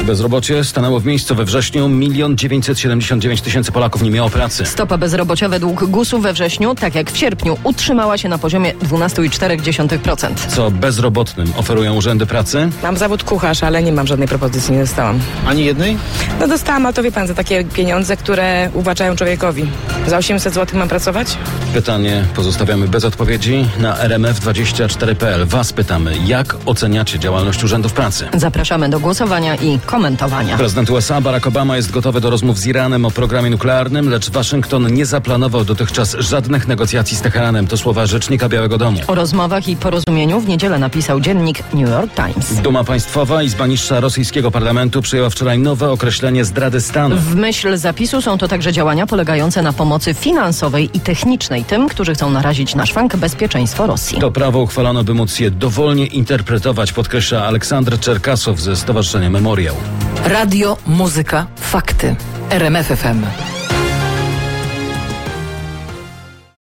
Bezrobocie stanęło w miejscu we wrześniu. 1 979 000 Polaków nie miało pracy. Stopa bezrobocia według GUS-u we wrześniu, tak jak w sierpniu, utrzymała się na poziomie 12,4%. Co bezrobotnym oferują urzędy pracy? Mam zawód kucharz, ale nie mam żadnej propozycji, nie dostałam. Ani jednej? No dostałam, ale to wie pan, za takie pieniądze, które uwłaczają człowiekowi. Za 800 zł mam pracować? Pytanie pozostawiamy bez odpowiedzi na rmf24.pl. Was pytamy, jak oceniacie działalność urzędów pracy? Zapraszamy do głosowania i komentowania. Prezydent USA Barack Obama jest gotowy do rozmów z Iranem o programie nuklearnym, lecz Waszyngton nie zaplanował dotychczas żadnych negocjacji z Teheranem. To słowa rzecznika Białego Domu. O rozmowach i porozumieniu w niedzielę napisał dziennik New York Times. Duma Państwowa, Izba Niższa rosyjskiego parlamentu przyjęła wczoraj nowe określenie zdrady stanu. W myśl zapisu są to także działania polegające na pomocy finansowej i technicznej tym, którzy chcą narazić na szwank bezpieczeństwo Rosji. To prawo uchwalono, by móc je dowolnie interpretować, podkreśla Aleksandr Czerkasow ze Stowarzyszenia Memoriał. Radio, muzyka, fakty. RMF FM.